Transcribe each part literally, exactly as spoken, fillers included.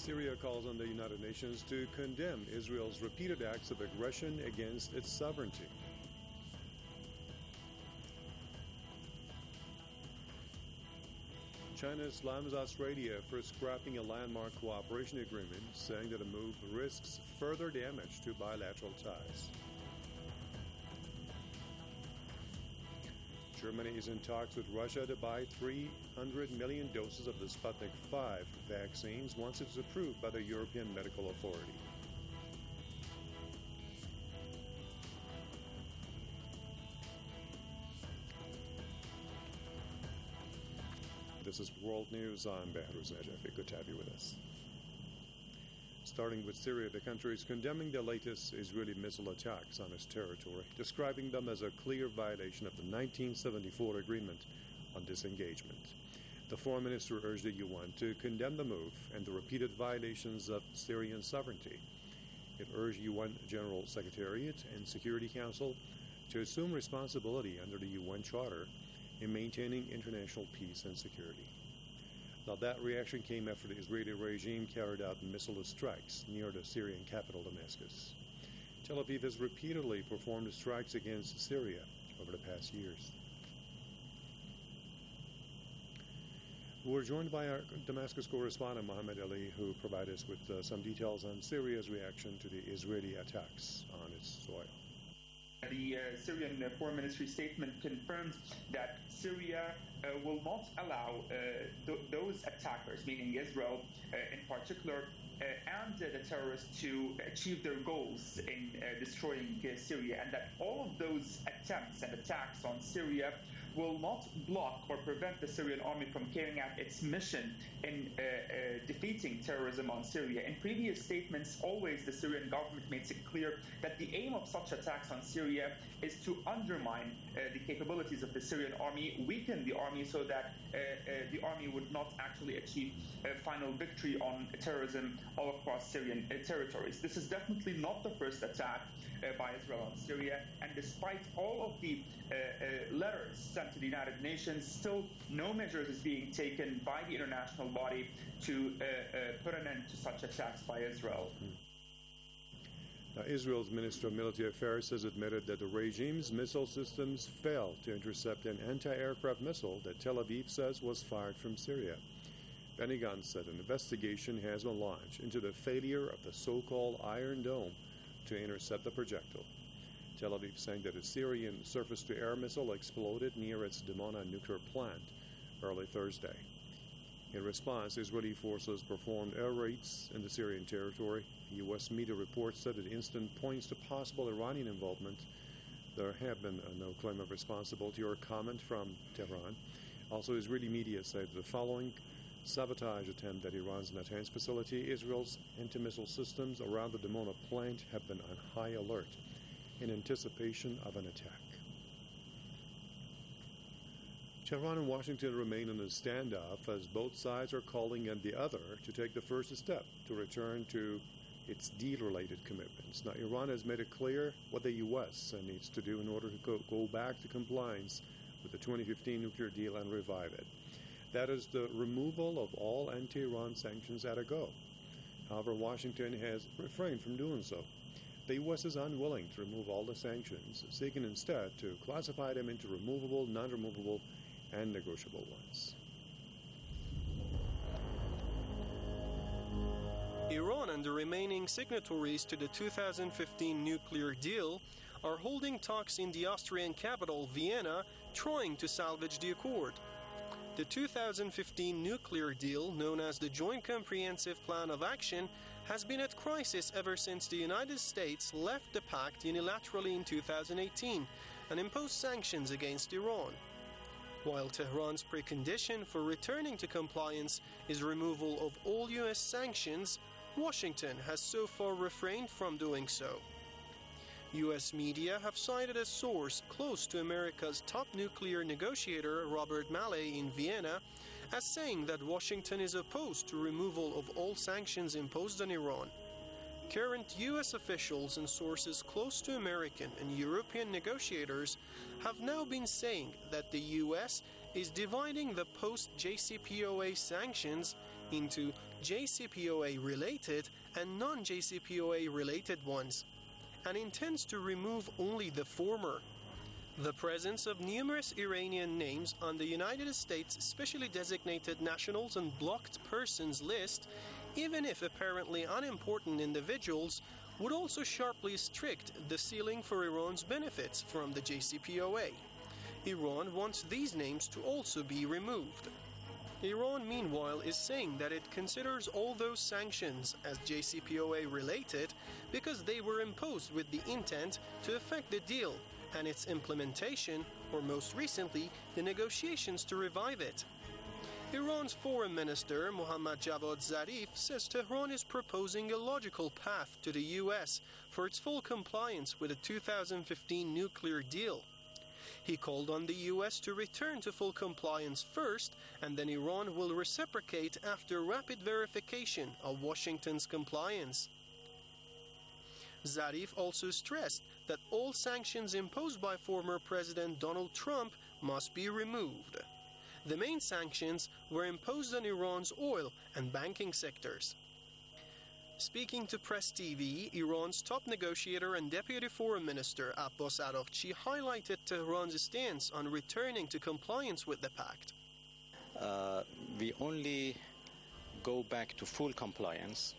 Syria calls on the United Nations to condemn Israel's repeated acts of aggression against its sovereignty. China slams Australia for scrapping a landmark cooperation agreement, saying that the move risks further damage to bilateral ties. Germany is in talks with Russia to buy three hundred million doses of the Sputnik five vaccines once it's approved by the European Medical Authority. This is World News. I'm Behruz Najafi. Good to have you with us. Starting with Syria, the country is condemning the latest Israeli missile attacks on its territory, describing them as a clear violation of the nineteen seventy-four agreement on disengagement. The foreign minister urged the U N to condemn the move and the repeated violations of Syrian sovereignty. It urged U N General Secretariat and Security Council to assume responsibility under the U N Charter in maintaining international peace and security. Now, that reaction came after the Israeli regime carried out missile strikes near the Syrian capital, Damascus. Tel Aviv has repeatedly performed strikes against Syria over the past years. We're joined by our Damascus correspondent, Mohammed Ali, who provides us with uh, some details on Syria's reaction to the Israeli attacks on its soil. The uh, Syrian uh, Foreign Ministry statement confirms that Syria uh, will not allow uh, th- those attackers, meaning Israel uh, in particular, uh, and uh, the terrorists to achieve their goals in uh, destroying uh, Syria, and that all of those attempts and attacks on Syria will not block or prevent the Syrian army from carrying out its mission in uh, uh, defeating terrorism on Syria. In previous statements, always the Syrian government makes it clear that the aim of such attacks on Syria is to undermine uh, the capabilities of the Syrian army, weaken the army so that uh, uh, the army would not actually achieve a final victory on terrorism all across Syrian uh, territories. This is definitely not the first attack uh, by Israel on Syria, and despite all of the uh, uh, letters sent to the United Nations, still no measures is being taken by the international body to uh, uh, put an end to such attacks by Israel. Hmm. Now, Israel's Minister of Military Affairs has admitted that the regime's missile systems failed to intercept an anti-aircraft missile that Tel Aviv says was fired from Syria. Benny Gantz said an investigation has been launched into the failure of the so-called Iron Dome to intercept the projectile. Tel Aviv saying that a Syrian surface-to-air missile exploded near its Dimona nuclear plant early Thursday. In response, Israeli forces performed air raids in the Syrian territory. U S media reports said the incident points to possible Iranian involvement. There have been uh, no claim of responsibility or comment from Tehran. Also, Israeli media said the following sabotage attempt at Iran's Natanz facility, Israel's anti-missile systems around the Dimona plant have been on high alert in anticipation of an attack. Tehran and Washington remain in a standoff as both sides are calling on the other to take the first step to return to its deal-related commitments. Now, Iran has made it clear what the U S needs to do in order to go, go back to compliance with the twenty fifteen nuclear deal and revive it. That is the removal of all anti-Iran sanctions at a go. However, Washington has refrained from doing so. The U S is unwilling to remove all the sanctions, seeking instead to classify them into removable, non-removable, and negotiable ones. Iran and the remaining signatories to the two thousand fifteen nuclear deal are holding talks in the Austrian capital, Vienna, trying to salvage the accord. The two thousand fifteen nuclear deal, known as the Joint Comprehensive Plan of Action, has been at crisis ever since the United States left the pact unilaterally in two thousand eighteen and imposed sanctions against Iran. While Tehran's precondition for returning to compliance is removal of all U S sanctions, Washington has so far refrained from doing so. U S media have cited a source close to America's top nuclear negotiator, Robert Malley, in Vienna, as saying that Washington is opposed to removal of all sanctions imposed on Iran. Current U S officials and sources close to American and European negotiators have now been saying that the U S is dividing the post-J C P O A sanctions into J C P O A-related and non-J C P O A-related ones, and intends to remove only the former. The presence of numerous Iranian names on the United States Specially Designated Nationals and Blocked Persons list, even if apparently unimportant individuals, would also sharply restrict the ceiling for Iran's benefits from the J C P O A. Iran wants these names to also be removed. Iran, meanwhile, is saying that it considers all those sanctions as J C P O A-related because they were imposed with the intent to affect the deal and its implementation, or most recently, the negotiations to revive it. Iran's Foreign Minister Mohammad Javad Zarif says Tehran is proposing a logical path to the U S for its full compliance with the two thousand fifteen nuclear deal. He called on the U S to return to full compliance first, and then Iran will reciprocate after rapid verification of Washington's compliance. Zarif also stressed that all sanctions imposed by former President Donald Trump must be removed. The main sanctions were imposed on Iran's oil and banking sectors. Speaking to Press T V, Iran's top negotiator and Deputy Foreign Minister Abbas Araghchi highlighted Tehran's stance on returning to compliance with the pact. Uh, we only go back to full compliance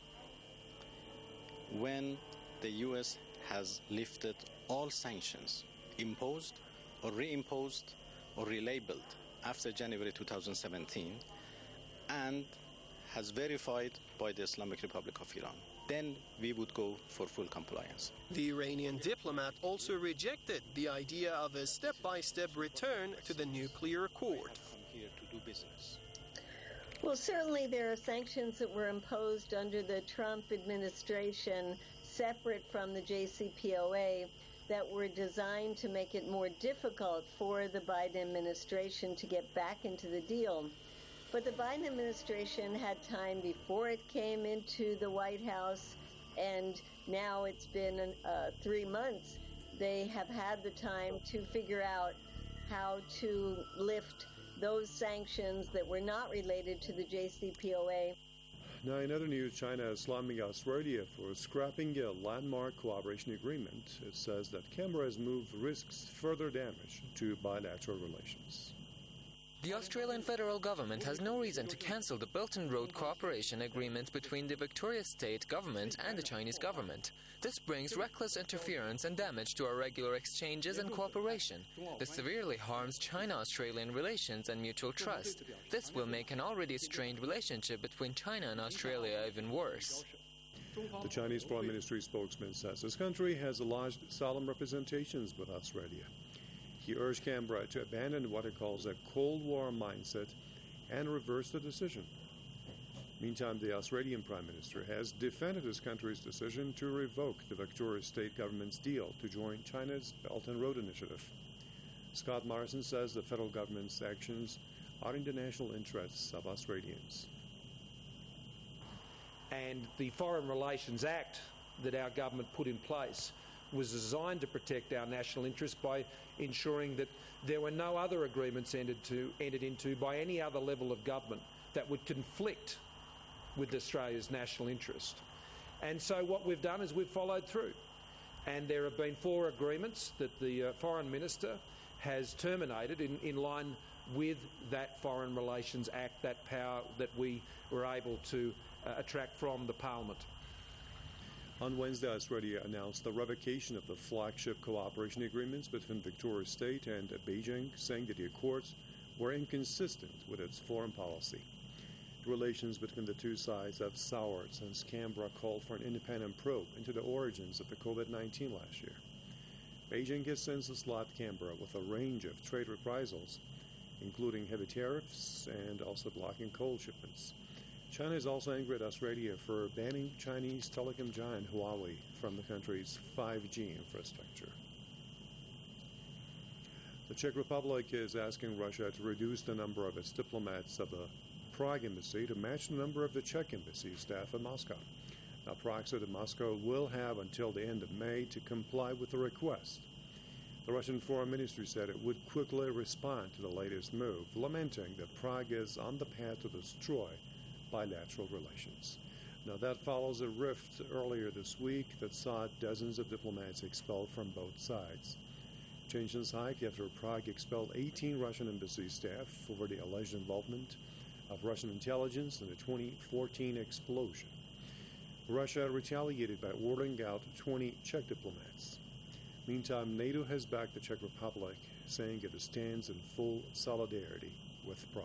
when the U S has lifted all sanctions imposed or reimposed or relabeled after January two thousand seventeen and has verified by the Islamic Republic of Iran. Then we would go for full compliance. The Iranian diplomat also rejected the idea of a step-by-step return to the nuclear accord. I'm here to do business. Well, certainly there are sanctions that were imposed under the Trump administration separate from the J C P O A that were designed to make it more difficult for the Biden administration to get back into the deal. But the Biden administration had time before it came into the White House, and now it's been uh, three months. They have had the time to figure out how to lift those sanctions that were not related to the J C P O A. Now, in other news, China is slamming Australia for scrapping a landmark cooperation agreement. It says that Canberra has moved risks further damage to bilateral relations. The Australian federal government has no reason to cancel the Belt and Road Cooperation Agreement between the Victoria State government and the Chinese government. This brings reckless interference and damage to our regular exchanges and cooperation. This severely harms China-Australian relations and mutual trust. This will make an already strained relationship between China and Australia even worse. The Chinese Foreign Ministry spokesman says his country has lodged solemn representations with Australia. He urged Canberra to abandon what it calls a Cold War mindset and reverse the decision. Meantime, the Australian Prime Minister has defended his country's decision to revoke the Victoria State government's deal to join China's Belt and Road Initiative. Scott Morrison says the federal government's actions are in the national interests of Australians. And the Foreign Relations Act that our government put in place was designed to protect our national interests by ensuring that there were no other agreements entered, to, entered into by any other level of government that would conflict with Australia's national interest. And so what we've done is we've followed through. And there have been four agreements that the uh, Foreign Minister has terminated in, in line with that Foreign Relations Act, that power that we were able to uh, attract from the Parliament. On Wednesday, Australia announced the revocation of the flagship cooperation agreements between Victoria State and Beijing, saying that the accords were inconsistent with its foreign policy. The relations between the two sides have soured since Canberra called for an independent probe into the origins of the COVID nineteen last year. Beijing has since slapped Canberra with a range of trade reprisals, including heavy tariffs and also blocking coal shipments. China is also angry at Australia for banning Chinese telecom giant Huawei from the country's five G infrastructure. The Czech Republic is asking Russia to reduce the number of its diplomats of the Prague embassy to match the number of the Czech embassy staff in Moscow. Now, Prague said that Moscow will have until the end of May to comply with the request. The Russian Foreign Ministry said it would quickly respond to the latest move, lamenting that Prague is on the path to destroy bilateral relations. Now, that follows a rift earlier this week that saw dozens of diplomats expelled from both sides. Tensions hiked after Prague expelled eighteen Russian embassy staff over the alleged involvement of Russian intelligence in the twenty fourteen explosion. Russia retaliated by ordering out twenty Czech diplomats. Meantime, NATO has backed the Czech Republic, saying it stands in full solidarity with Prague.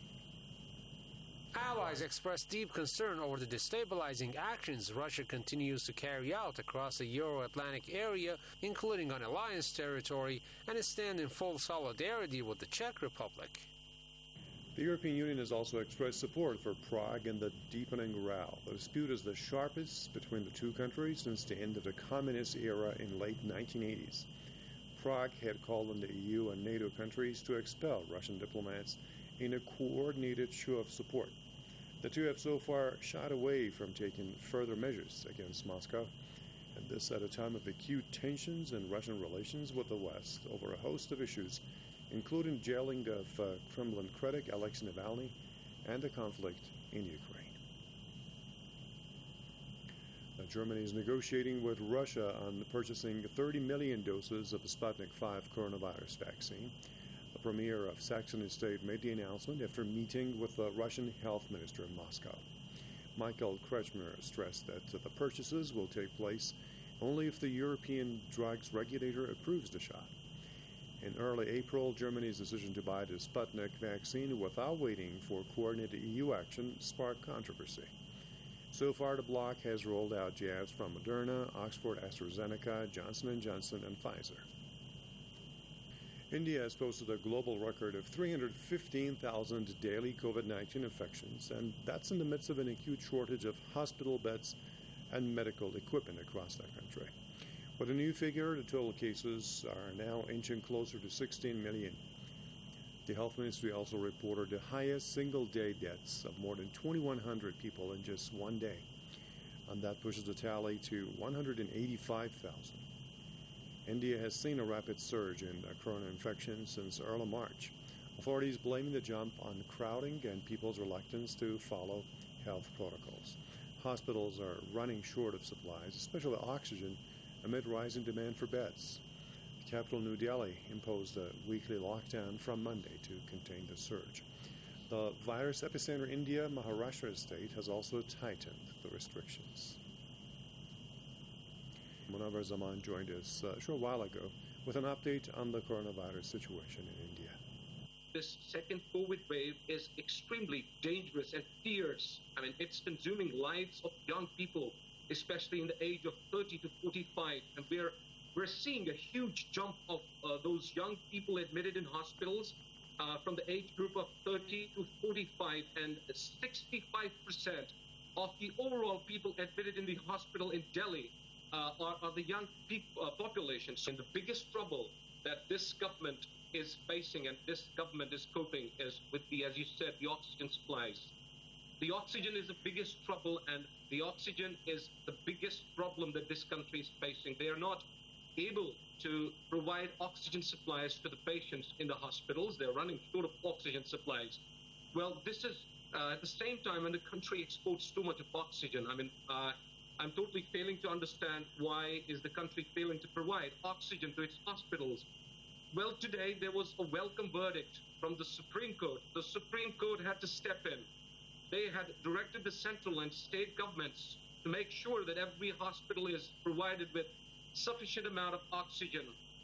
Allies expressed deep concern over the destabilizing actions Russia continues to carry out across the Euro-Atlantic area, including on alliance territory, and stand in full solidarity with the Czech Republic. The European Union has also expressed support for Prague and the deepening row. The dispute is the sharpest between the two countries since the end of the communist era in late nineteen eighties. Prague had called on the E U and NATO countries to expel Russian diplomats in a coordinated show of support. The two have so far shied away from taking further measures against Moscow, and this at a time of acute tensions in Russian relations with the West over a host of issues, including jailing of uh, Kremlin critic Alexei Navalny and the conflict in Ukraine. Now, Germany is negotiating with Russia on purchasing thirty million doses of the Sputnik five coronavirus vaccine. The premier of Saxony State made the announcement after meeting with the Russian health minister in Moscow. Michael Kretschmer stressed that the purchases will take place only if the European drugs regulator approves the shot. In early April, Germany's decision to buy the Sputnik vaccine without waiting for coordinated E U action sparked controversy. So far, the bloc has rolled out jabs from Moderna, Oxford AstraZeneca, Johnson and Johnson, and Pfizer. India has posted a global record of three hundred fifteen thousand daily COVID nineteen infections, and that's in the midst of an acute shortage of hospital beds and medical equipment across that country. With a new figure, the total cases are now inching closer to sixteen million. The health ministry also reported the highest single-day deaths of more than twenty-one hundred people in just one day, and that pushes the tally to one hundred eighty-five thousand. India has seen a rapid surge in uh, corona infections since early March. Authorities blaming the jump on crowding and people's reluctance to follow health protocols. Hospitals are running short of supplies, especially oxygen, amid rising demand for beds. The capital, New Delhi, imposed a weekly lockdown from Monday to contain the surge. The virus epicenter India, Maharashtra state, has also tightened the restrictions. Munawar Zaman joined us uh, a short while ago with an update on the coronavirus situation in India. This second COVID wave is extremely dangerous and fierce. I mean, it's consuming lives of young people, especially in the age of thirty to forty-five. And we're we're seeing a huge jump of uh, those young people admitted in hospitals uh, from the age group of thirty to forty-five, and sixty-five percent of the overall people admitted in the hospital in Delhi uh, are, are the young people, uh, population. So the biggest trouble that this government is facing and this government is coping is with the, as you said, the oxygen supplies. The oxygen is the biggest trouble, and the oxygen is the biggest problem that this country is facing. They are not able to provide oxygen supplies to the patients in the hospitals. They're running short of oxygen supplies. Well, this is uh, at the same time when the country exports too much of oxygen. I mean, uh, I'm totally failing to understand why is the country failing to provide oxygen to its hospitals. Well, today there was a welcome verdict from the Supreme Court. The Supreme Court had to step in. They had directed the central and state governments to make sure that every hospital is provided with sufficient amount of oxygen.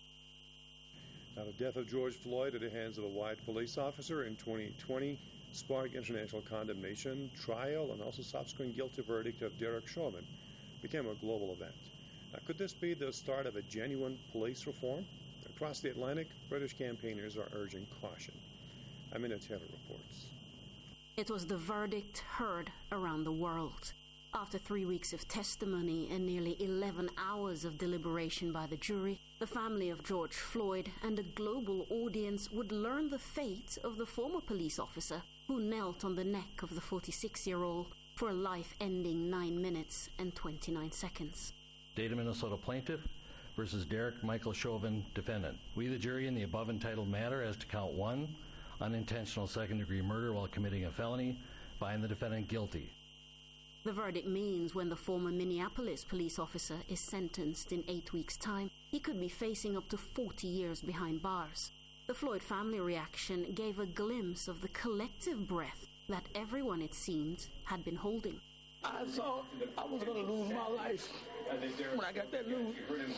Now, the death of George Floyd at the hands of a white police officer in twenty twenty sparked international condemnation, trial, and also subsequent guilty verdict of Derek Chauvin became a global event. Now, could this be the start of a genuine police reform? Across the Atlantic, British campaigners are urging caution. Amina Taylor reports. It was the verdict heard around the world. After three weeks of testimony and nearly eleven hours of deliberation by the jury, the family of George Floyd and a global audience would learn the fate of the former police officer who knelt on the neck of the forty-six-year-old for a life ending nine minutes and twenty-nine seconds. State of Minnesota plaintiff versus Derek Michael Chauvin, defendant. We, the jury, in the above entitled matter as to count one, unintentional second-degree murder while committing a felony, find the defendant guilty. The verdict means when the former Minneapolis police officer is sentenced in eight weeks' time, he could be facing up to forty years behind bars. The Floyd family reaction gave a glimpse of the collective breath that everyone, it seemed, had been holding. I thought I was going to lose my life when I got that news.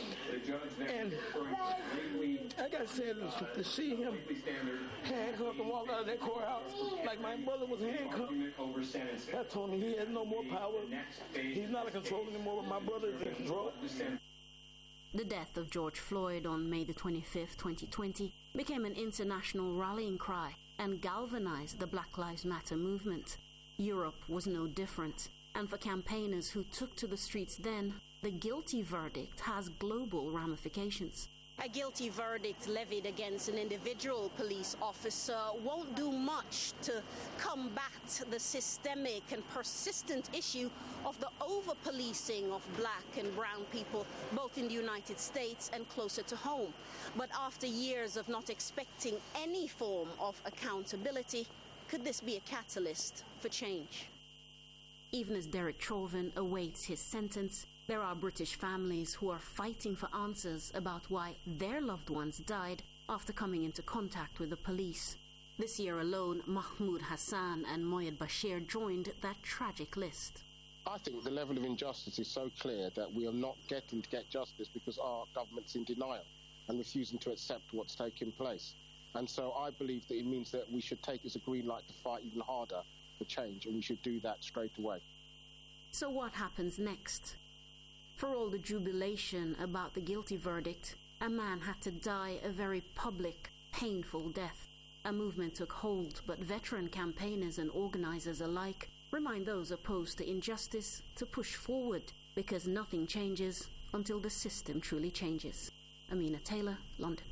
And like I said, to see him handcuffed and walk out of that courthouse like my brother was handcuffed, that told me he has no more power. He's not in control anymore, but my brother is in control. The death of George Floyd on May the twenty-fifth, twenty twenty, became an international rallying cry and galvanized the Black Lives Matter movement. Europe was no different. And for campaigners who took to the streets then, the guilty verdict has global ramifications. A guilty verdict levied against an individual police officer won't do much to combat the systemic and persistent issue of the over-policing of black and brown people, both in the United States and closer to home. But after years of not expecting any form of accountability, could this be a catalyst for change? Even as Derek Chauvin awaits his sentence, there are British families who are fighting for answers about why their loved ones died after coming into contact with the police. This year alone, Mahmoud Hassan and Moyed Bashir joined that tragic list. I think the level of injustice is so clear that we are not getting to get justice because our government's in denial and refusing to accept what's taking place. And so I believe that it means that we should take as a green light to fight even harder for change, and we should do that straight away. So what happens next? For all the jubilation about the guilty verdict, a man had to die a very public, painful death. A movement took hold, but veteran campaigners and organizers alike remind those opposed to injustice to push forward, because nothing changes until the system truly changes. Amina Taylor, London.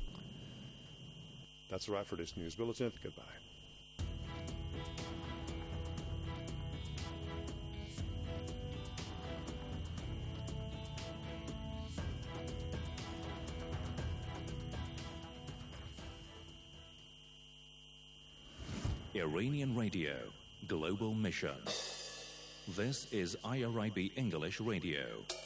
That's a wrap for this news bulletin. Goodbye. Iranian Radio, Global Mission. This is I R I B English Radio.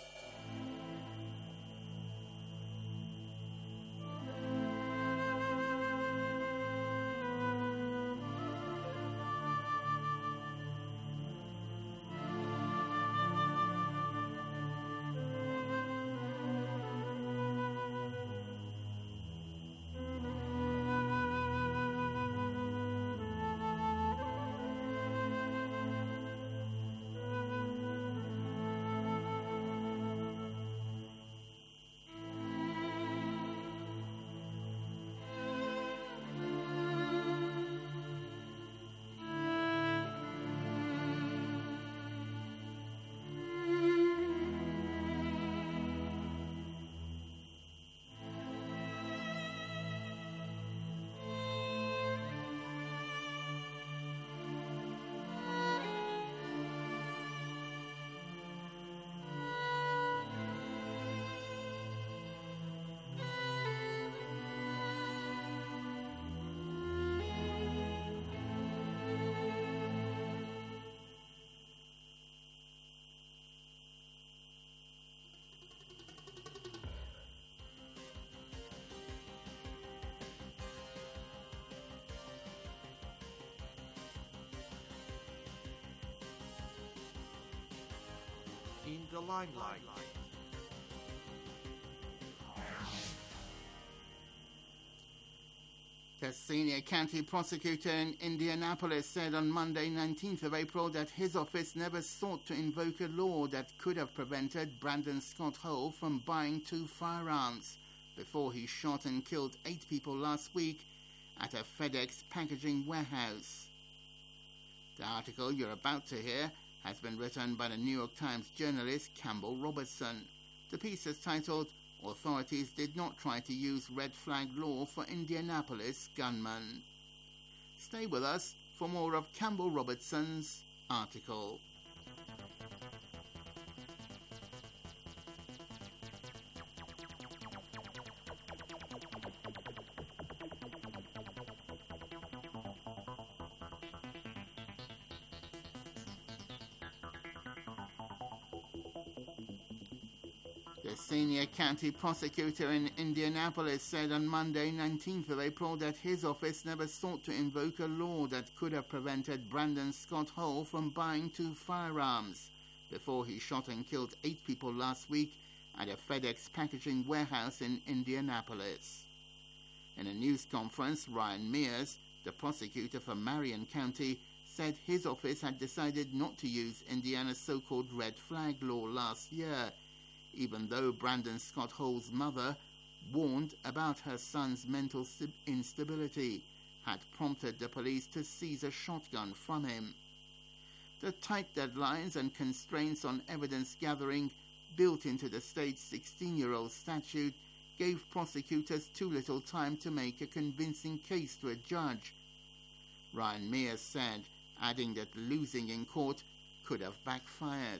In the limelight. The senior county prosecutor in Indianapolis said on Monday, nineteenth of April, that his office never sought to invoke a law that could have prevented Brandon Scott Hole from buying two firearms before he shot and killed eight people last week at a FedEx packaging warehouse. The article you're about to hear has been written by the New York Times journalist Campbell Robertson. The piece is titled, "Authorities Did Not Try to Use Red Flag Law for Indianapolis Gunman." Stay with us for more of Campbell Robertson's article. The senior county prosecutor in Indianapolis said on Monday, nineteenth of April, that his office never sought to invoke a law that could have prevented Brandon Scott Hall from buying two firearms before he shot and killed eight people last week at a FedEx packaging warehouse in Indianapolis. In a news conference, Ryan Mears, the prosecutor for Marion County, said his office had decided not to use Indiana's so-called red flag law last year, even though Brandon Scott Hall's mother warned about her son's mental instability, had prompted the police to seize a shotgun from him. The tight deadlines and constraints on evidence gathering built into the state's sixteen-year-old statute gave prosecutors too little time to make a convincing case to a judge, Ryan Mears said, adding that losing in court could have backfired.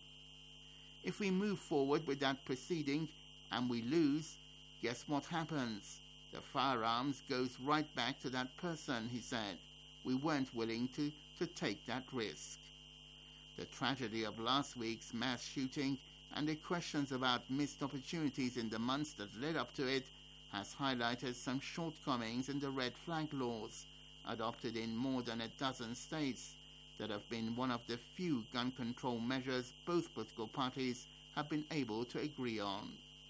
If we move forward with that proceeding and we lose, guess what happens? The firearms goes right back to that person, he said. We weren't willing to, to take that risk. The tragedy of last week's mass shooting and the questions about missed opportunities in the months that led up to it has highlighted some shortcomings in the red flag laws adopted in more than a dozen states that have been one of the few gun control measures both political parties have been able to agree on.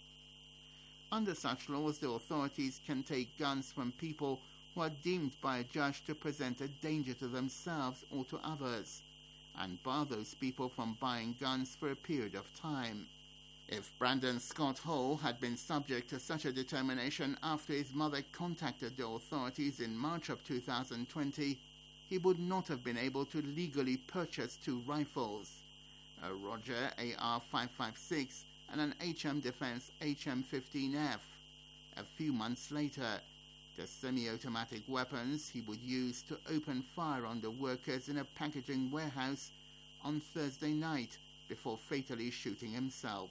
Under such laws, the authorities can take guns from people who are deemed by a judge to present a danger to themselves or to others, and bar those people from buying guns for a period of time. If Brandon Scott Hall had been subject to such a determination after his mother contacted the authorities in March of two thousand twenty, he would not have been able to legally purchase two rifles, a Roger A R five fifty-six and an H M Defense H M fifteen F. A few months later, the semi-automatic weapons he would use to open fire on the workers in a packaging warehouse on Thursday night before fatally shooting himself.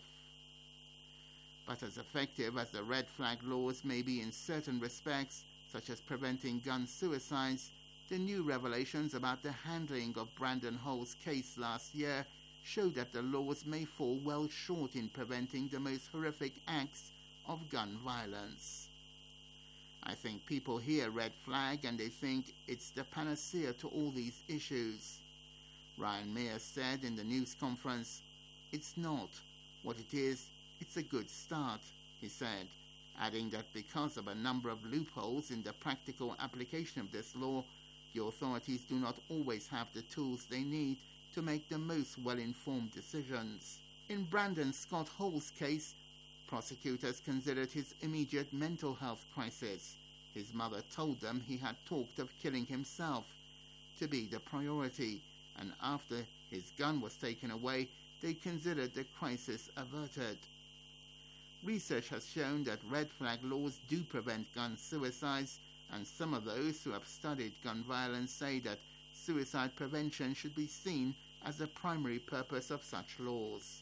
But as effective as the red flag laws may be in certain respects, such as preventing gun suicides, the new revelations about the handling of Brandon Hall's case last year show that the laws may fall well short in preventing the most horrific acts of gun violence. I think people hear red flag and they think it's the panacea to all these issues. Ryan Mears said in the news conference, "It's not. What it is, it's a good start," he said, adding that because of a number of loopholes in the practical application of this law, the authorities do not always have the tools they need to make the most well-informed decisions. In Brandon Scott Hall's case, prosecutors considered his immediate mental health crisis. His mother told them he had talked of killing himself to be the priority, and after his gun was taken away, they considered the crisis averted. Research has shown that red flag laws do prevent gun suicides, and some of those who have studied gun violence say that suicide prevention should be seen as the primary purpose of such laws.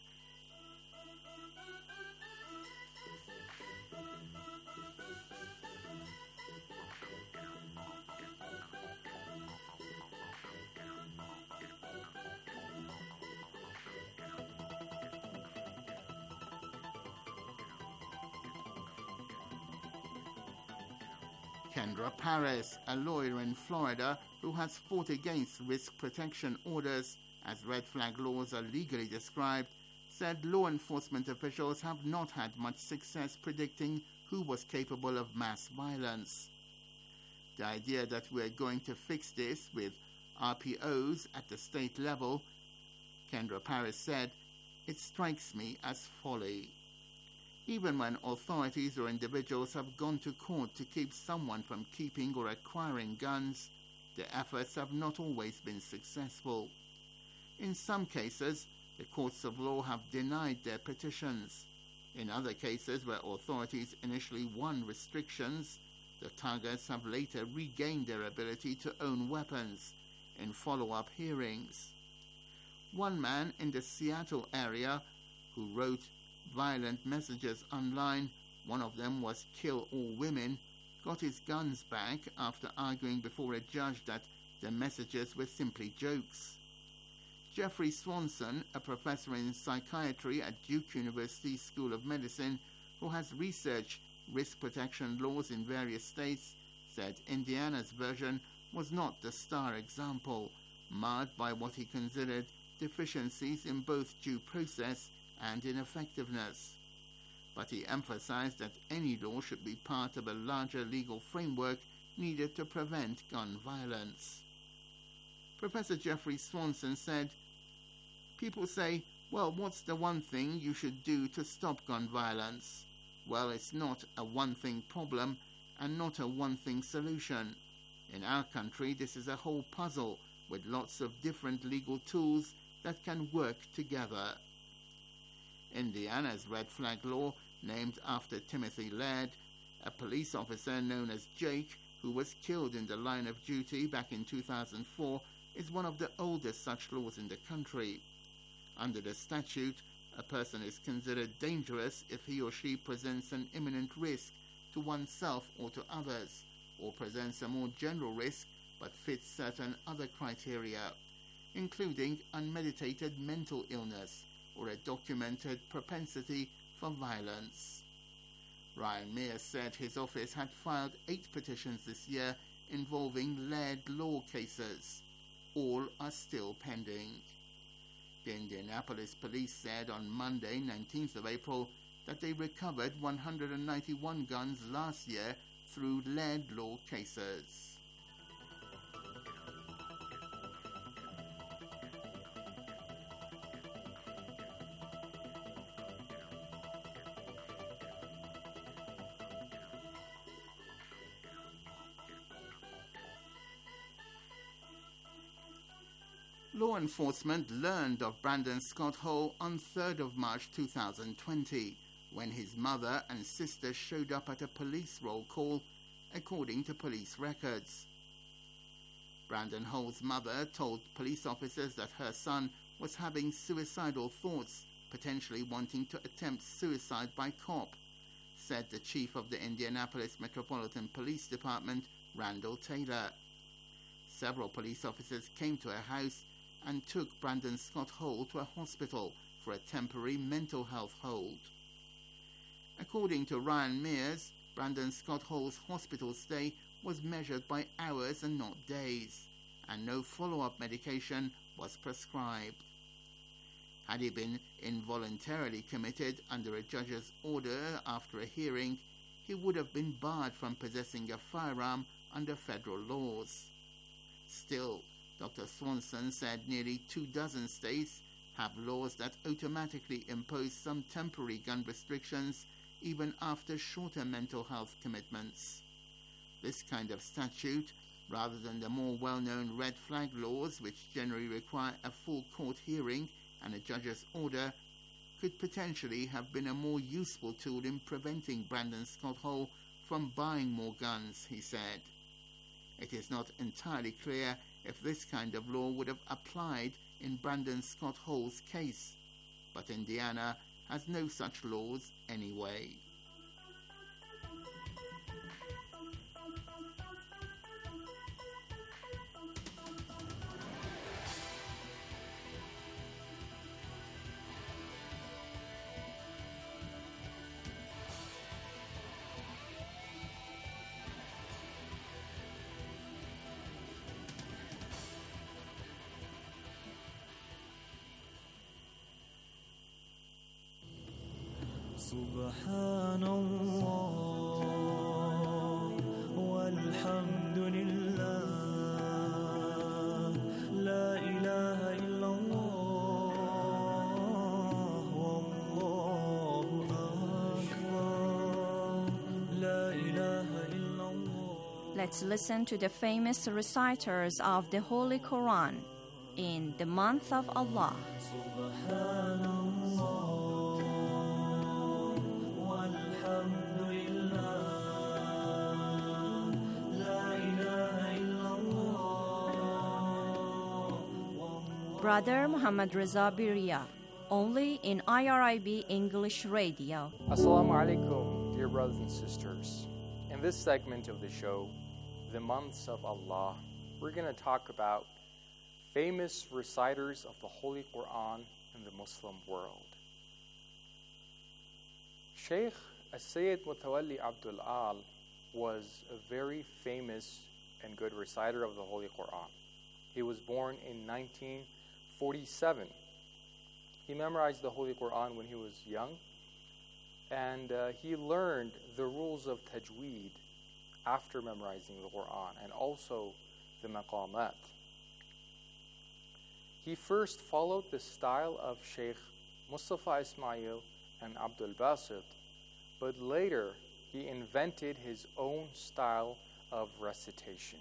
Kendra Paris, a lawyer in Florida who has fought against risk protection orders, as red flag laws are legally described, said law enforcement officials have not had much success predicting who was capable of mass violence. The idea that we're going to fix this with R P Os at the state level, Kendra Paris said, it strikes me as folly. Even when authorities or individuals have gone to court to keep someone from keeping or acquiring guns, the efforts have not always been successful. In some cases, the courts of law have denied their petitions. In other cases where authorities initially won restrictions, the targets have later regained their ability to own weapons in follow-up hearings. One man in the Seattle area who wrote violent messages online, one of them was "kill all women," got his guns back after arguing before a judge that the messages were simply jokes. Jeffrey Swanson, a professor in psychiatry at Duke University School of Medicine, who has researched risk protection laws in various states, said Indiana's version was not the star example, marred by what he considered deficiencies in both due process and in effectiveness. But he emphasized that any law should be part of a larger legal framework needed to prevent gun violence. Professor Jeffrey Swanson said, "People say, well, what's the one thing you should do to stop gun violence? Well, it's not a one-thing problem and not a one-thing solution. In our country, this is a whole puzzle with lots of different legal tools that can work together." Indiana's red flag law, named after Timothy Laird, a police officer known as Jake, who was killed in the line of duty back in two thousand four, is one of the oldest such laws in the country. Under the statute, a person is considered dangerous if he or she presents an imminent risk to oneself or to others, or presents a more general risk but fits certain other criteria, including unmeditated mental illness or a documented propensity for violence. Ryan Mears said his office had filed eight petitions this year involving Laird law cases. All are still pending. The Indianapolis police said on Monday, nineteenth of April, that they recovered one hundred ninety-one guns last year through Laird law cases. Law enforcement learned of Brandon Scott Hall on third of March two thousand twenty, when his mother and sister showed up at a police roll call, according to police records. Brandon Hall's mother told police officers that her son was having suicidal thoughts, potentially wanting to attempt suicide by cop, said the chief of the Indianapolis Metropolitan Police Department, Randall Taylor. Several police officers came to her house and took Brandon Scott Hall to a hospital for a temporary mental health hold. According to Ryan Mears, Brandon Scott Hall's hospital stay was measured by hours and not days, and no follow-up medication was prescribed. Had he been involuntarily committed under a judge's order after a hearing, he would have been barred from possessing a firearm under federal laws. Still, Doctor Swanson said nearly two dozen states have laws that automatically impose some temporary gun restrictions even after shorter mental health commitments. This kind of statute, rather than the more well-known red flag laws which generally require a full court hearing and a judge's order, could potentially have been a more useful tool in preventing Brandon Scott Hall from buying more guns, he said. It is not entirely clear if this kind of law would have applied in Brandon Scott Hall's case, but Indiana has no such laws anyway. سبحان الله والحمد لله لا إله إلا الله والله أكبر لا إله إلا الله. Let's listen to the famous reciters of the Holy Quran in the month of Allah. سبحان الله Brother Muhammad Reza Biria, only in I R I B English Radio. Assalamu alaikum, dear brothers and sisters. In this segment of the show, the months of Allah, we're going to talk about famous reciters of the Holy Quran in the Muslim world. Sheikh As-Sayyid Mutawalli Abdul Al was a very famous and good reciter of the Holy Quran. He was born in nineteen forty-seven. He memorized the Holy Quran when he was young, and uh, he learned the rules of tajweed after memorizing the Quran, and also the maqamat. He first followed the style of Sheikh Mustafa Ismail and Abdul Basit, but later he invented his own style of recitation.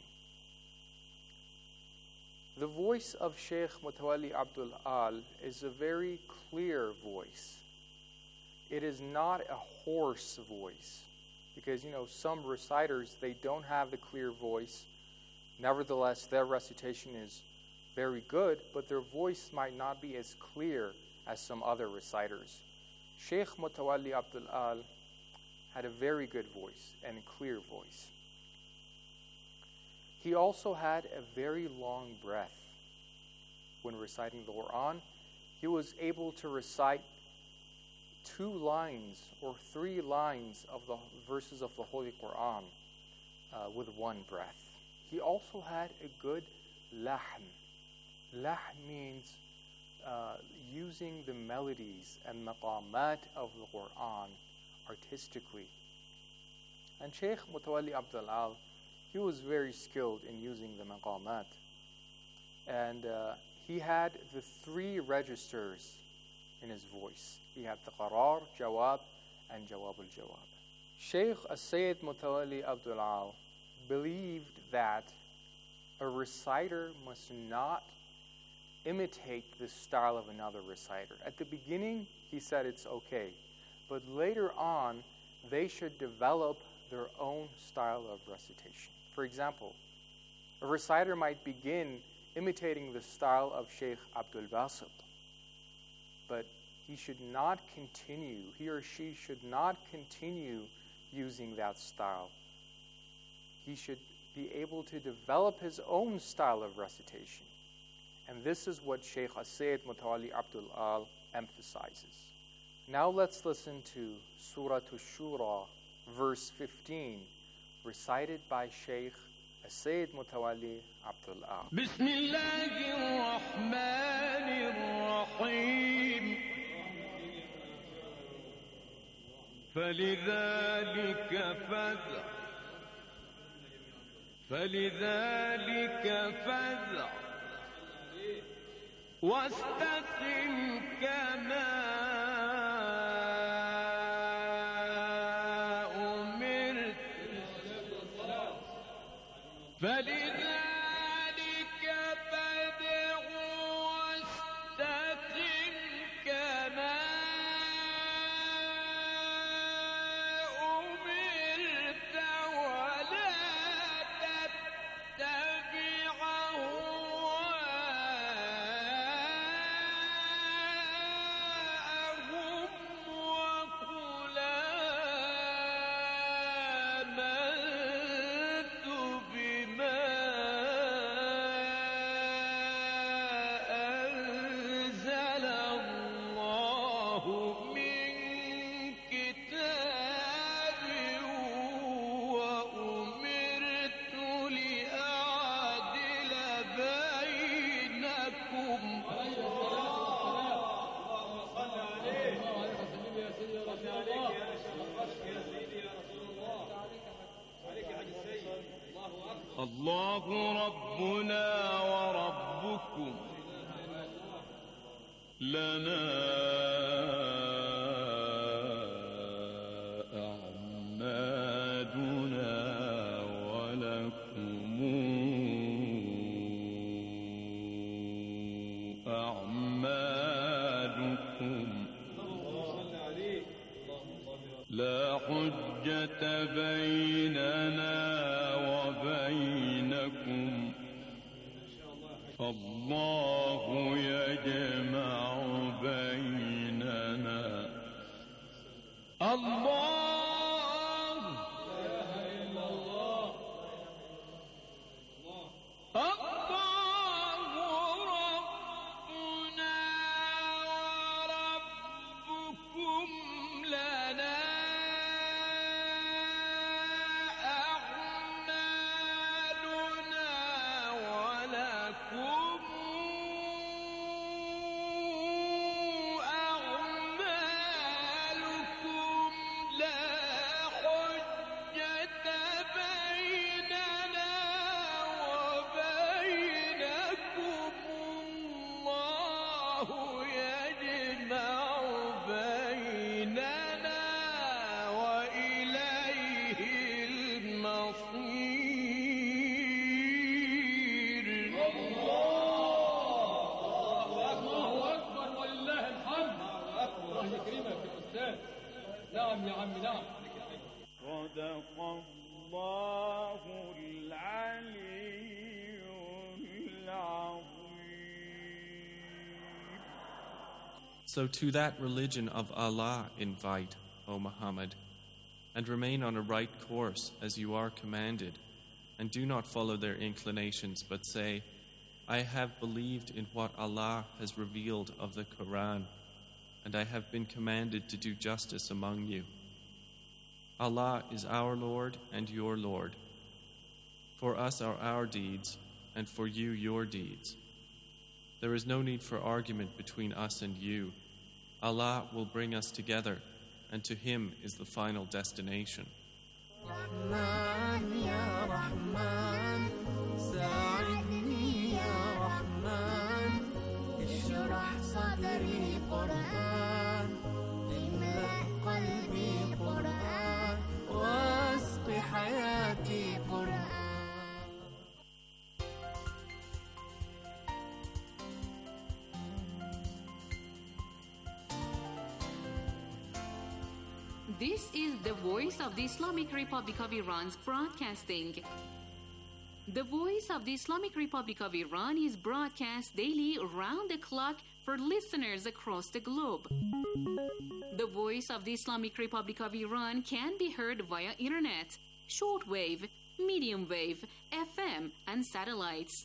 The voice of Sheikh Mutawalli Abdul Al is a very clear voice. It is not a hoarse voice, because, you know, some reciters, they don't have the clear voice. Nevertheless, their recitation is very good, but their voice might not be as clear as some other reciters. Sheikh Mutawalli Abdul Al had a very good voice and a clear voice. He also had a very long breath. When reciting the Quran, he was able to recite two lines or three lines of the verses of the Holy Quran uh, with one breath. He also had a good lahm. Lahm means uh, using the melodies and maqamat of the Quran artistically. And Sheikh Mutawalli Abdul Al, he was very skilled in using the maqamat. And uh, he had the three registers in his voice. He had the qarar, jawab, and jawab al-jawab. Sheikh As-Sayyid Mutawalli Abdul Al believed that a reciter must not imitate the style of another reciter. At the beginning, he said it's okay. But later on, they should develop their own style of recitation. For example, a reciter might begin imitating the style of Sheikh Abdul Basit, but he should not continue, he or she should not continue using that style. He should be able to develop his own style of recitation. And this is what Sheikh As-Sayyid Mutawalli Abdul Al emphasizes. Now let's listen to Surah Ash-Shura, verse fifteen, recited by Sheikh As-Sayyid Mutawalli Abdul Al. Bismillahirrahmanirrahim. فلذلك فزع فلذلك فزع واستقم كما أمرت فلذلك فادع واستقم كما أمرت ولا تتبع أهواءهم وقل آمنت بما أنزل الله من كتاب وأمرت لأعدل بينكم الله ربنا وربكم لنا أعمالنا ولكم أعمالكم لا حجة بيننا وبينكم فالله يجمع بيننا الله الله نعم يا عمي نعم صدق الله العلي العظيم. So to that religion of Allah invite, O Muhammad, and remain on a right course as you are commanded, and do not follow their inclinations, but say, I have believed in what Allah has revealed of the Quran, and I have been commanded to do justice among you. Allah is our Lord and your Lord. For us are our deeds, and for you your deeds. There is no need for argument between us and you. Allah will bring us together, and to Him is the final destination. رحمن يا رحمن ساعدني يا رحمن اشرح صدري قرآن املأ قلبي قرآن واسق حياتي قرآن. This is the voice of the Islamic Republic of Iran's broadcasting. The voice of the Islamic Republic of Iran is broadcast daily round the clock for listeners across the globe. The voice of the Islamic Republic of Iran can be heard via internet, shortwave, medium wave, F M, and satellites.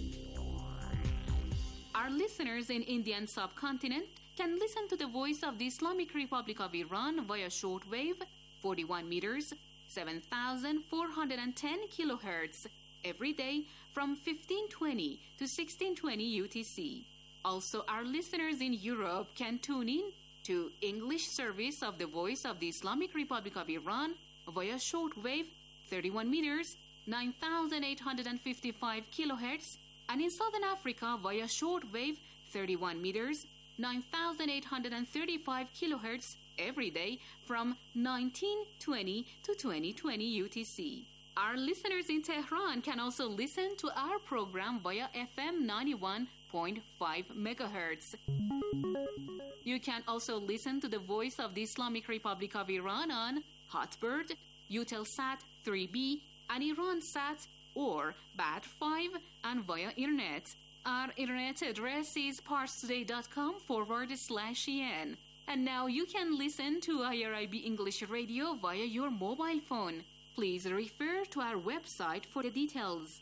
Our listeners in Indian subcontinent can listen to the voice of the Islamic Republic of Iran via shortwave, forty-one meters, seven thousand four hundred ten kilohertz, every day from fifteen twenty to sixteen twenty U T C. Also, our listeners in Europe can tune in to English service of the voice of the Islamic Republic of Iran via shortwave, thirty-one meters, nine thousand eight hundred fifty-five kilohertz, and in Southern Africa via shortwave, thirty-one meters, nine thousand eight hundred thirty-five kilohertz every day from nineteen twenty to twenty twenty U T C. Our listeners in Tehran can also listen to our program via F M ninety-one point five megahertz. You can also listen to the voice of the Islamic Republic of Iran on Hotbird, Eutelsat three B, and IranSat or Bat five and via internet. Our internet address is parstoday.com forward slash en. And now you can listen to I R I B English Radio via your mobile phone. Please refer to our website for the details.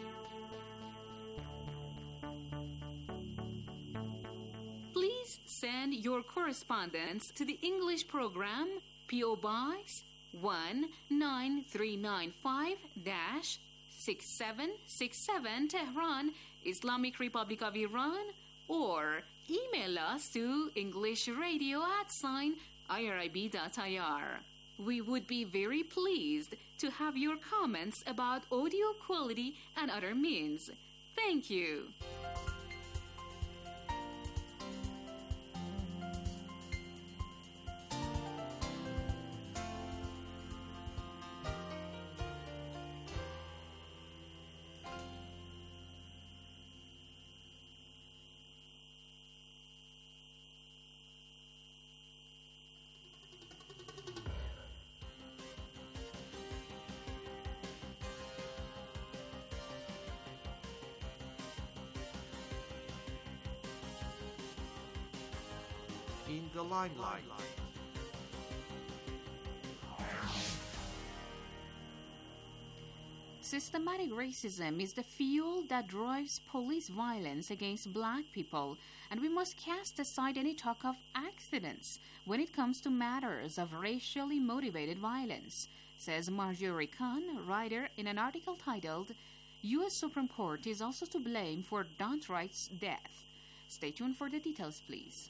Please send your correspondence to the English program, P O Box one nine three nine five six seven six seven Tehran, Islamic Republic of Iran, or email us to englishradio at sign irib.ir. We would be very pleased to have your comments about audio quality and other means. Thank you. In the limelight. Systematic racism is the fuel that drives police violence against black people, and we must cast aside any talk of accidents when it comes to matters of racially motivated violence, says Marjorie Kahn, writer in an article titled, U S Supreme Court is also to blame for Dauntright's death. Stay tuned for the details, please.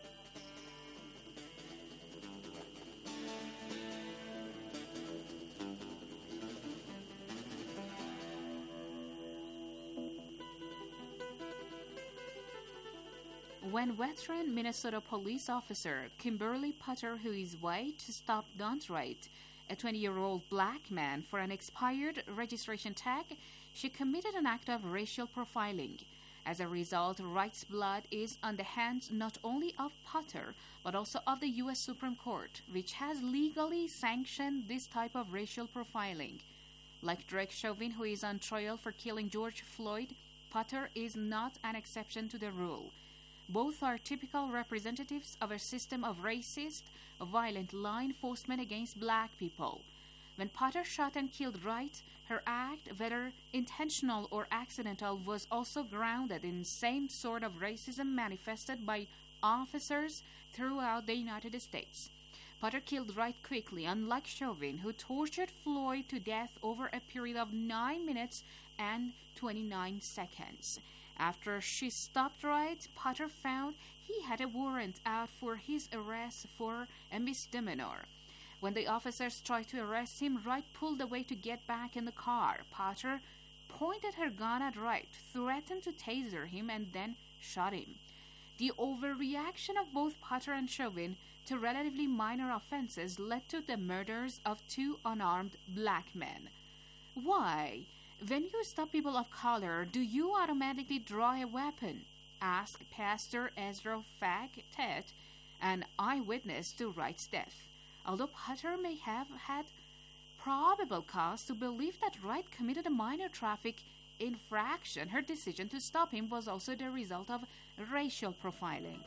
When veteran Minnesota police officer Kimberly Potter, who is white, stopped Dauntright, a twenty-year-old black man, for an expired registration tag, she committed an act of racial profiling. As a result, Wright's blood is on the hands not only of Potter, but also of the U S Supreme Court, which has legally sanctioned this type of racial profiling. Like Derek Chauvin, who is on trial for killing George Floyd, Potter is not an exception to the rule. Both are typical representatives of a system of racist, violent law enforcement against black people. When Potter shot and killed Wright, her act, whether intentional or accidental, was also grounded in the same sort of racism manifested by officers throughout the United States. Potter killed Wright quickly, unlike Chauvin, who tortured Floyd to death over a period of nine minutes and twenty-nine seconds. After she stopped Wright, Potter found he had a warrant out for his arrest for a misdemeanor. When the officers tried to arrest him, Wright pulled away to get back in the car. Potter pointed her gun at Wright, threatened to taser him, and then shot him. The overreaction of both Potter and Chauvin to relatively minor offenses led to the murders of two unarmed black men. Why, when you stop people of color, do you automatically draw a weapon? Asked Pastor Ezra Fag-Tet, an eyewitness to Wright's death. Although Potter may have had probable cause to believe that Wright committed a minor traffic infraction, her decision to stop him was also the result of racial profiling.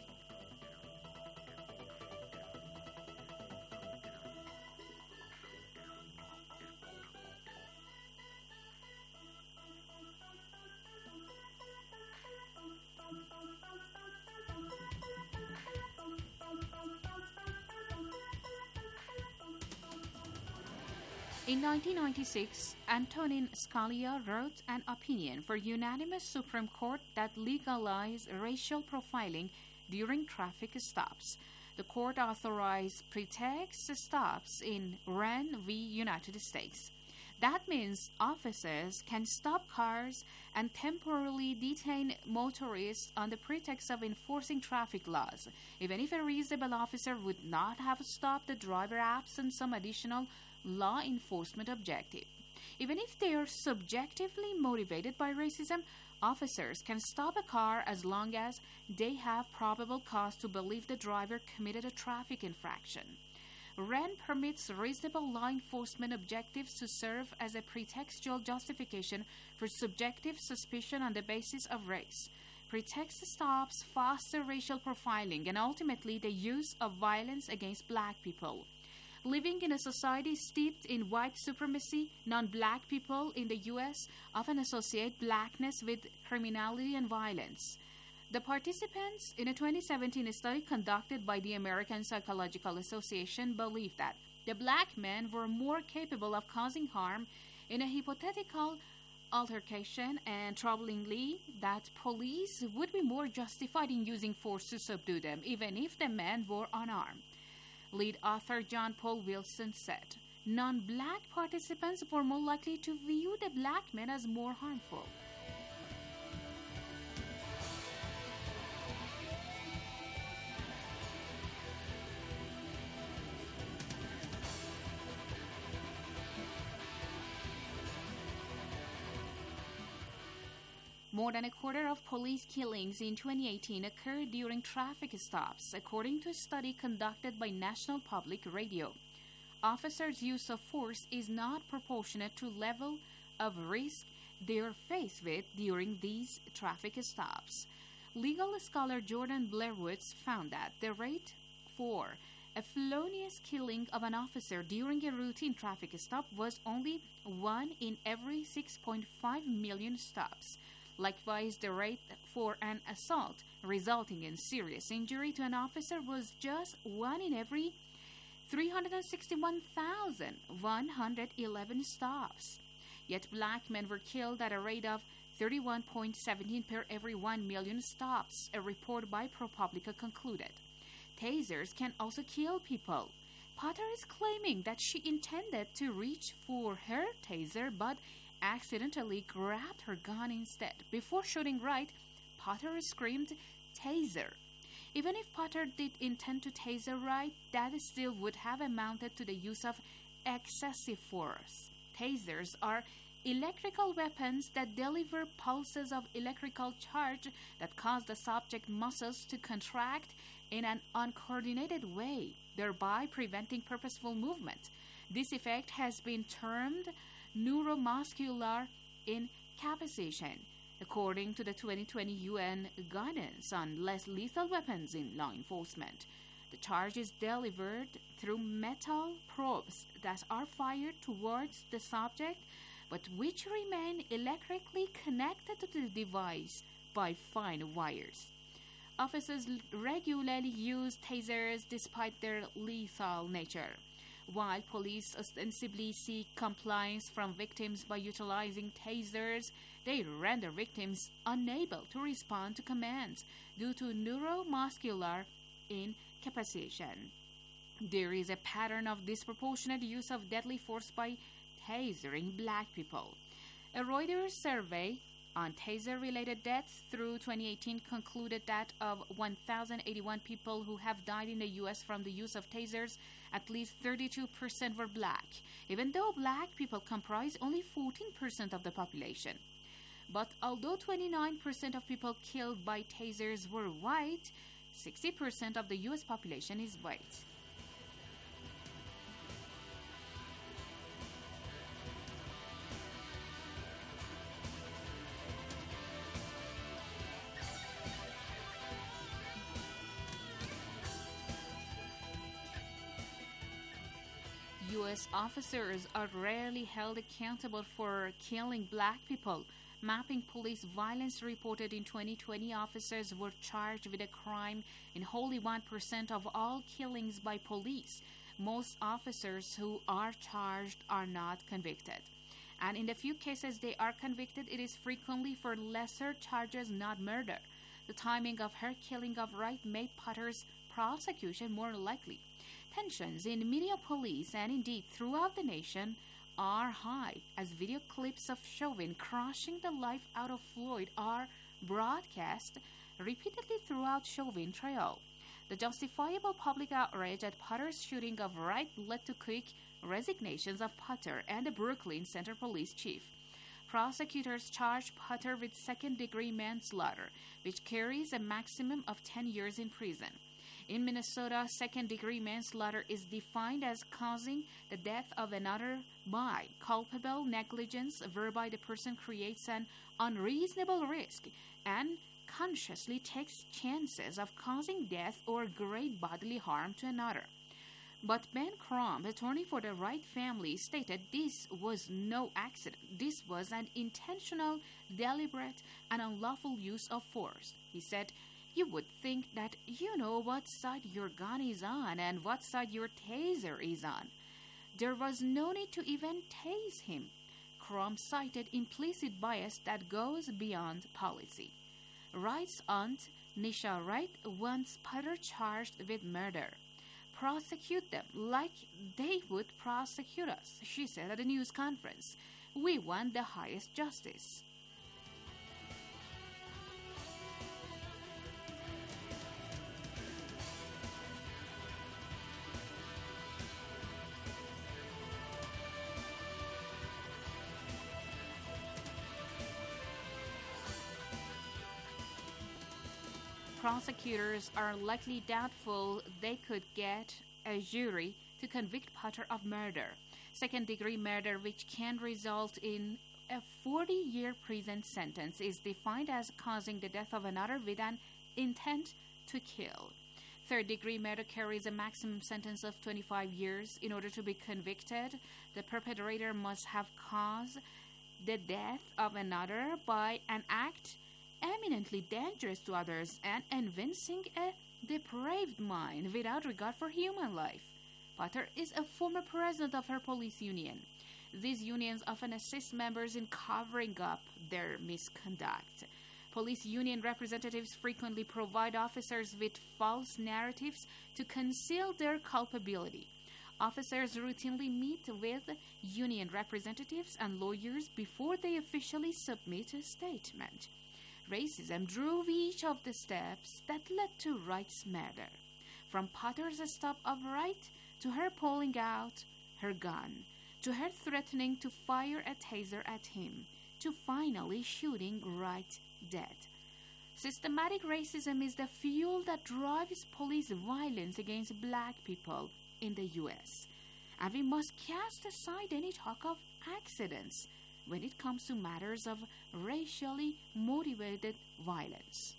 In nineteen ninety-six, Antonin Scalia wrote an opinion for unanimous Supreme Court that legalized racial profiling during traffic stops. The court authorized pretext stops in Wren v. United States. That means officers can stop cars and temporarily detain motorists on the pretext of enforcing traffic laws, even if a reasonable officer would not have stopped the driver absent some additional law enforcement objective. Even if they are subjectively motivated by racism, officers can stop a car as long as they have probable cause to believe the driver committed a traffic infraction. Wren permits reasonable law enforcement objectives to serve as a pretextual justification for subjective suspicion on the basis of race. Pretext stops foster racial profiling and ultimately the use of violence against black people. Living in a society steeped in white supremacy, non-black people in the U S often associate blackness with criminality and violence. The participants in a twenty seventeen study conducted by the American Psychological Association believed that the black men were more capable of causing harm in a hypothetical altercation, and troublingly, that police would be more justified in using force to subdue them, even if the men were unarmed. Lead author John Paul Wilson said, non-black participants were more likely to view the black men as more harmful. More than a quarter of police killings in twenty eighteen occurred during traffic stops, according to a study conducted by National Public Radio. Officers' use of force is not proportionate to level of risk they are faced with during these traffic stops. Legal scholar Jordan Blairwoods found that the rate for a felonious killing of an officer during a routine traffic stop was only one in every six point five million stops. Likewise, the rate for an assault resulting in serious injury to an officer was just one in every three hundred sixty-one thousand one hundred eleven stops. Yet black men were killed at a rate of thirty-one point one seven per every one million stops, a report by ProPublica concluded. Tasers can also kill people. Potter is claiming that she intended to reach for her taser, but accidentally grabbed her gun instead. Before shooting Wright, Potter screamed, "Taser." Even if Potter did intend to taser Wright, that still would have amounted to the use of excessive force. Tasers are electrical weapons that deliver pulses of electrical charge that cause the subject muscles to contract in an uncoordinated way, thereby preventing purposeful movement. This effect has been termed neuromuscular incapacitation, according to the twenty twenty U N Guidance on Less Lethal Weapons in Law Enforcement. The charge is delivered through metal probes that are fired towards the subject, but which remain electrically connected to the device by fine wires. Officers regularly use tasers despite their lethal nature. While police ostensibly seek compliance from victims by utilizing tasers, they render victims unable to respond to commands due to neuromuscular incapacitation. There is a pattern of disproportionate use of deadly force by tasering black people. A Reuters survey on taser-related deaths through twenty eighteen concluded that of one thousand eighty-one people who have died in the U S from the use of tasers, at least thirty-two percent were black, even though black people comprise only fourteen percent of the population. But although twenty-nine percent of people killed by tasers were white, sixty percent of the U S population is white. U S officers are rarely held accountable for killing black people. Mapping Police Violence reported in twenty twenty officers were charged with a crime in only one percent of all killings by police. Most officers who are charged are not convicted. And in the few cases they are convicted, it is frequently for lesser charges, not murder. The timing of her killing of Wright made Potter's prosecution more likely. Tensions in Minneapolis and indeed throughout the nation are high as video clips of Chauvin crushing the life out of Floyd are broadcast repeatedly throughout Chauvin trial. The justifiable public outrage at Potter's shooting of Wright led to quick resignations of Potter and the Brooklyn Center police chief. Prosecutors charged Potter with second-degree manslaughter, which carries a maximum of ten years in prison. In Minnesota, second-degree manslaughter is defined as causing the death of another by culpable negligence, whereby the person creates an unreasonable risk and consciously takes chances of causing death or great bodily harm to another. But Ben Crump, attorney for the Wright family, stated this was no accident. This was an intentional, deliberate, and unlawful use of force. He said, "You would think that you know what side your gun is on and what side your taser is on. There was no need to even tase him." Crump cited implicit bias that goes beyond policy. Wright's aunt, Nisha Wright, wants Potter charged with murder. "Prosecute them like they would prosecute us," she said at a news conference. "We want the highest justice." Prosecutors are likely doubtful they could get a jury to convict Potter of murder. Second-degree murder, which can result in a forty-year prison sentence, is defined as causing the death of another with an intent to kill. Third-degree murder carries a maximum sentence of twenty-five years. In order to be convicted, the perpetrator must have caused the death of another by an act eminently dangerous to others and evincing a depraved mind without regard for human life. Potter is a former president of her police union. These unions often assist members in covering up their misconduct. Police union representatives frequently provide officers with false narratives to conceal their culpability. Officers routinely meet with union representatives and lawyers before they officially submit a statement. Racism drove each of the steps that led to Wright's murder, from Potter's stop of Wright to her pulling out her gun. to her threatening to fire a taser at him, to finally shooting right dead. Systematic racism is the fuel that drives police violence against black people in the U S, and we must cast aside any talk of accidents when it comes to matters of racially motivated violence.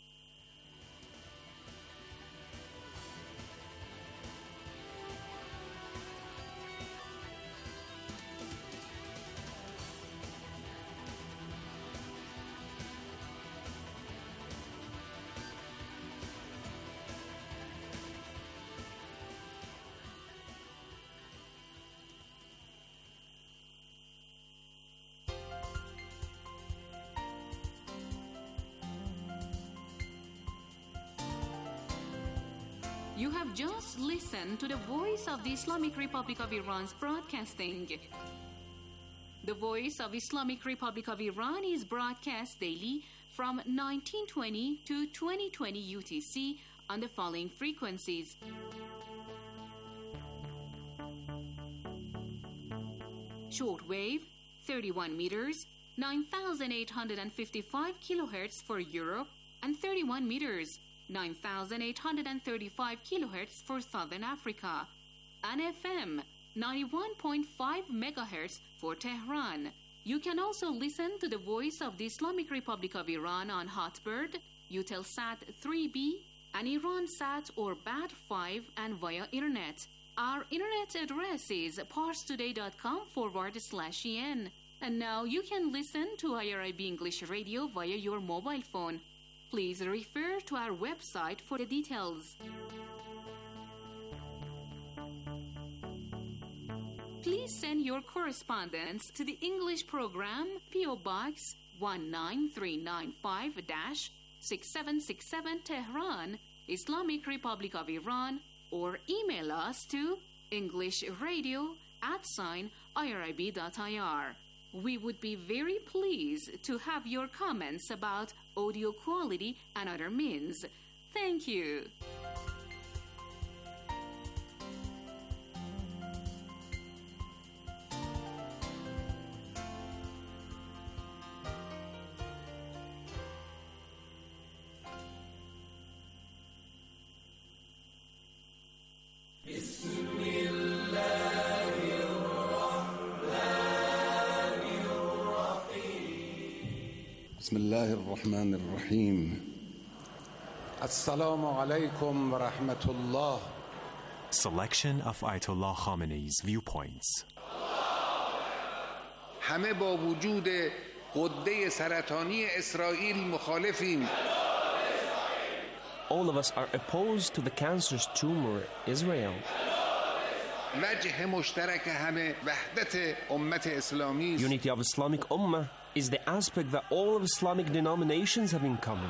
You have just listened to the Voice of the Islamic Republic of Iran's broadcasting. The Voice of Islamic Republic of Iran is broadcast daily from nineteen twenty to twenty twenty U T C on the following frequencies. Shortwave, thirty-one meters, nine thousand eight hundred fifty-five kilohertz for Europe, and thirty-one meters, nine thousand eight hundred thirty-five kilohertz for Southern Africa, and F M, ninety-one point five megahertz for Tehran. You can also listen to the Voice of the Islamic Republic of Iran on Hotbird, Eutelsat three B, and IranSat or B A D five, and via Internet. Our Internet address is parstoday.com forward slash en. And now you can listen to I R I B English Radio via your mobile phone. Please refer to our website for the details. Please send your correspondence to the English program, P O Box one nine three nine five, six seven six seven, Tehran, Islamic Republic of Iran, or email us to englishradio at sign irib.ir. We would be very pleased to have your comments about audio quality and other means. Thank you. بسم الله الرحمن الرحيم السلام عليكم ورحمة الله. Selection of Ayatollah Khamenei's viewpoints. همه با وجود غده سرطانی اسرائیل مخالفیم. All of us are opposed to the cancerous tumor, Israel. وجه مشترک همه وحدت امت اسلامی. Unity of Islamic Ummah is the aspect that all of Islamic denominations have in common.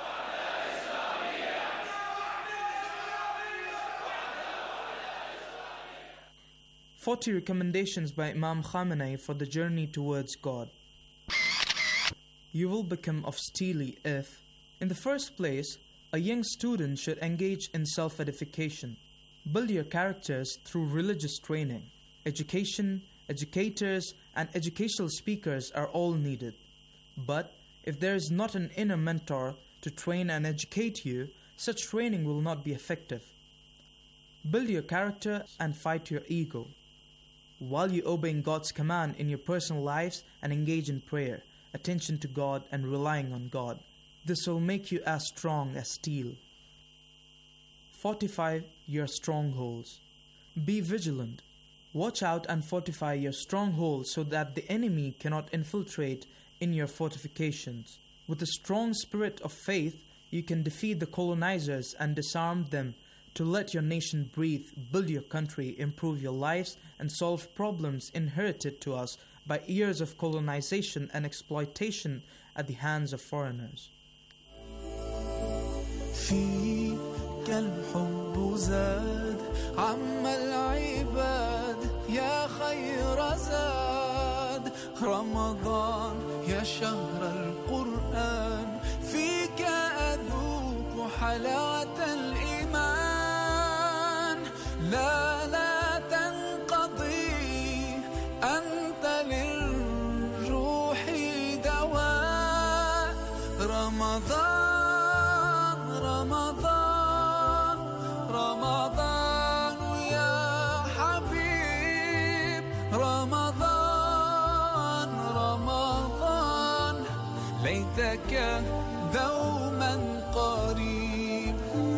Forty recommendations by Imam Khamenei for the journey towards God. You will become of steely if, in the first place, a young student should engage in self-edification. Build your characters through religious training. Education, educators, and educational speakers are all needed. But if there is not an inner mentor to train and educate you, such training will not be effective. Build your character and fight your ego. While you obey God's command in your personal lives and engage in prayer, attention to God and relying on God, this will make you as strong as steel. Fortify your strongholds. Be vigilant. Watch out and fortify your strongholds so that the enemy cannot infiltrate in your fortifications. With a strong spirit of faith, you can defeat the colonizers and disarm them to let your nation breathe, build your country, improve your lives, and solve problems inherited to us by years of colonization and exploitation at the hands of foreigners. الحب زاد عم العباد يا خير زاد رمضان يا شهر القرآن فيك أذوق حلاوة الإيمان لا لا تنقضي أن ليتك دوما قريب.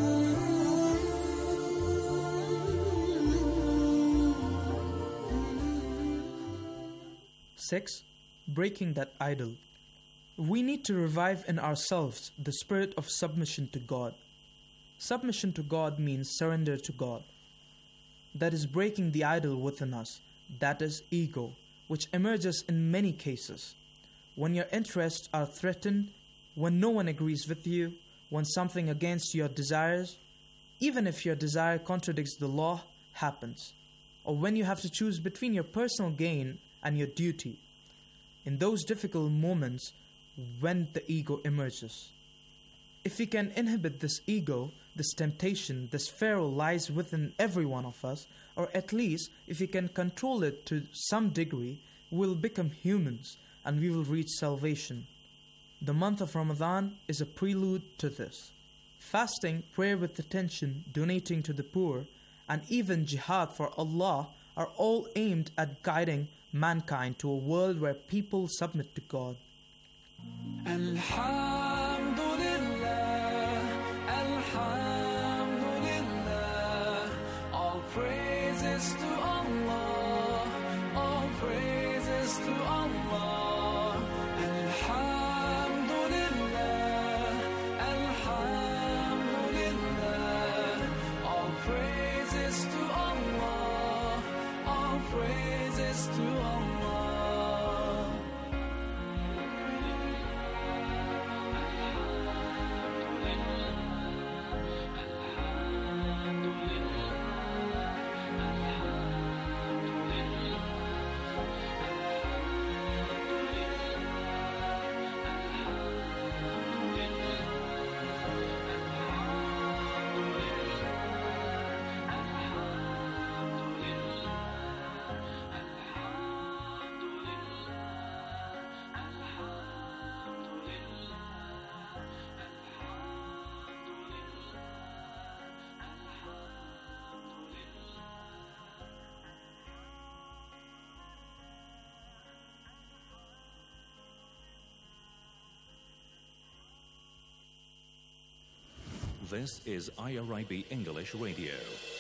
Six, breaking that idol. We need to revive in ourselves the spirit of submission to God. Submission to God means surrender to God. That is breaking the idol within us, that is ego, which emerges in many cases. When your interests are threatened, when no one agrees with you, when something against your desires, even if your desire contradicts the law, happens, or when you have to choose between your personal gain and your duty. In those difficult moments, when the ego emerges. If we can inhibit this ego, this temptation, this pharaoh lies within every one of us, or at least if we can control it to some degree, we will become humans and we will reach salvation. The month of Ramadan is a prelude to this. Fasting, prayer with attention, donating to the poor, and even jihad for Allah are all aimed at guiding mankind to a world where people submit to God. Alhamdulillah, Alhamdulillah, all praises to Allah, all praises to Allah. Alhamdulillah, Alhamdulillah, all praises to Allah, all praises to Allah. This is I R I B English Radio.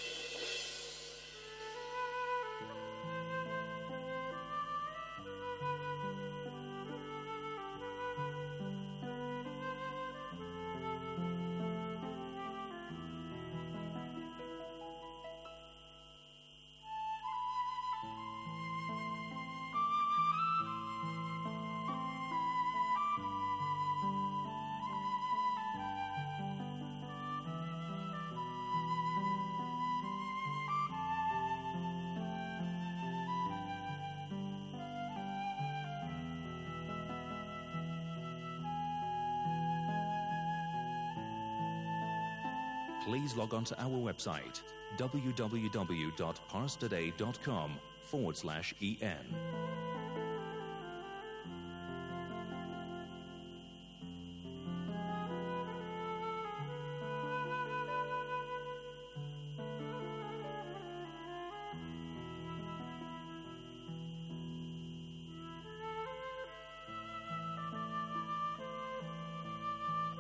Please log on to our website, w w w dot parstoday dot com forward slash en.